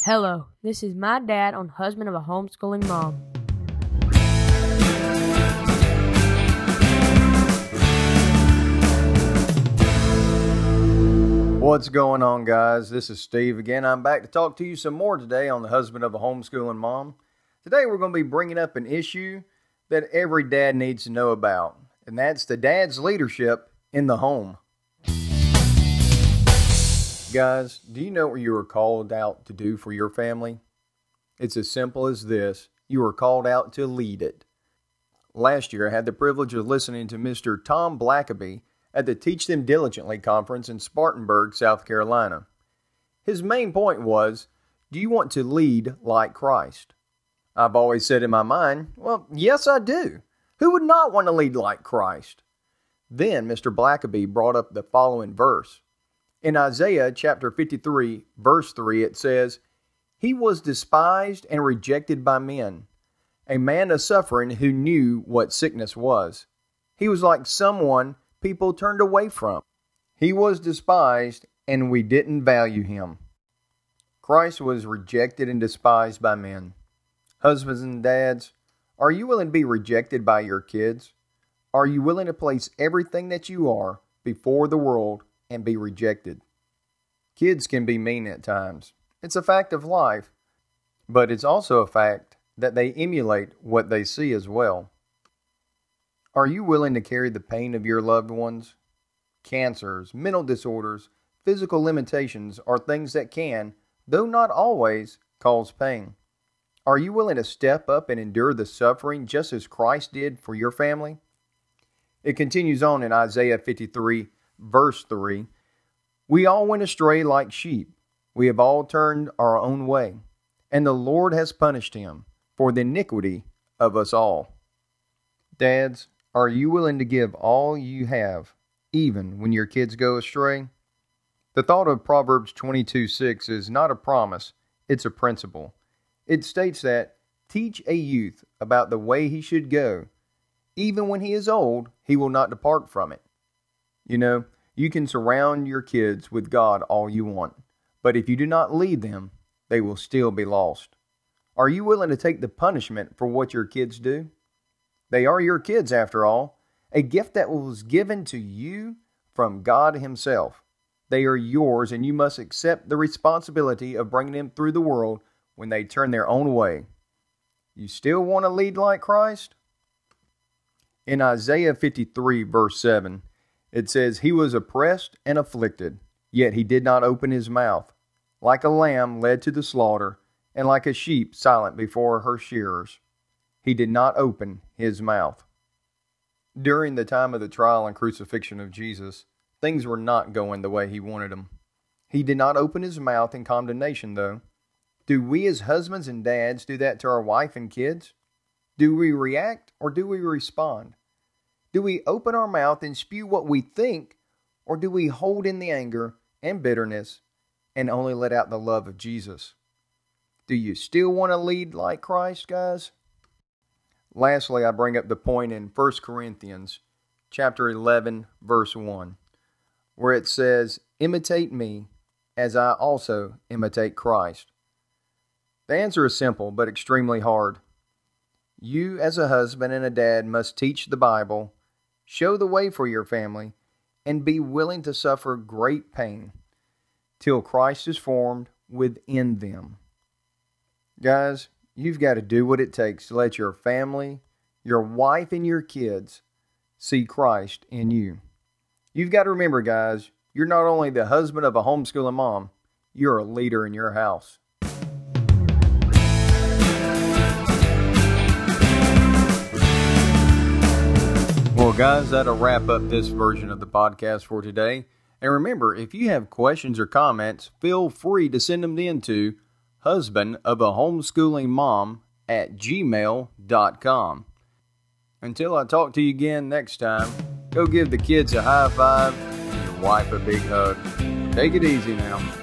Hello, this is my dad on Husband of a Homeschooling Mom. What's going on, guys? This is Steve again. I'm back to talk to you some more today on the Husband of a Homeschooling Mom. Today we're going to be bringing up an issue that every dad needs to know about, and that's the dad's leadership in the home. Guys, do you know what you were called out to do for your family? It's as simple as this. You were called out to lead it. Last year, I had the privilege of listening to Mr. Tom Blackaby at the Teach Them Diligently conference in Spartanburg, South Carolina. His main point was, do you want to lead like Christ? I've always said in my mind, well, yes, I do. Who would not want to lead like Christ? Then Mr. Blackaby brought up the following verse. In Isaiah chapter 53, verse 3, it says, "He was despised and rejected by men, a man of suffering who knew what sickness was. He was like someone people turned away from. He was despised, and we didn't value him." Christ was rejected and despised by men. Husbands and dads, are you willing to be rejected by your kids? Are you willing to place everything that you are before the world and be rejected? Kids can be mean at times. It's a fact of life, but it's also a fact that they emulate what they see as well. Are you willing to carry the pain of your loved ones? Cancers, mental disorders, physical limitations are things that can, though not always, cause pain. Are you willing to step up and endure the suffering just as Christ did for your family? It continues on in Isaiah 53, verse 3. "We all went astray like sheep. We have all turned our own way. And the Lord has punished him for the iniquity of us all." Dads, are you willing to give all you have, even when your kids go astray? The thought of Proverbs 22:6 is not a promise, it's a principle. It states that, "Teach a youth about the way he should go. Even when he is old, he will not depart from it." You know, you can surround your kids with God all you want, but if you do not lead them, they will still be lost. Are you willing to take the punishment for what your kids do? They are your kids, after all, a gift that was given to you from God Himself. They are yours, and you must accept the responsibility of bringing them through the world when they turn their own way. You still want to lead like Christ? In Isaiah 53, verse 7, it says, "He was oppressed and afflicted, yet he did not open his mouth. Like a lamb led to the slaughter, and like a sheep silent before her shearers, he did not open his mouth." During the time of the trial and crucifixion of Jesus, things were not going the way he wanted them. He did not open his mouth in condemnation, though. Do we as husbands and dads do that to our wife and kids? Do we react or do we respond? Do we open our mouth and spew what we think, or do we hold in the anger and bitterness and only let out the love of Jesus? Do you still want to lead like Christ, guys? Lastly, I bring up the point in 1 Corinthians chapter 11, verse 1, where it says, "Imitate me as I also imitate Christ." The answer is simple, but extremely hard. You, as a husband and a dad, must teach the Bible, show the way for your family, and be willing to suffer great pain till Christ is formed within them. Guys, you've got to do what it takes to let your family, your wife, and your kids see Christ in you. You've got to remember, guys, you're not only the husband of a homeschooling mom, you're a leader in your house. Well, guys, that'll wrap up this version of the podcast for today. And remember, if you have questions or comments, feel free to send them in to husbandofahomeschoolingmom@gmail.com. Until I talk to you again next time, go give the kids a high five and your wife a big hug. Take it easy now.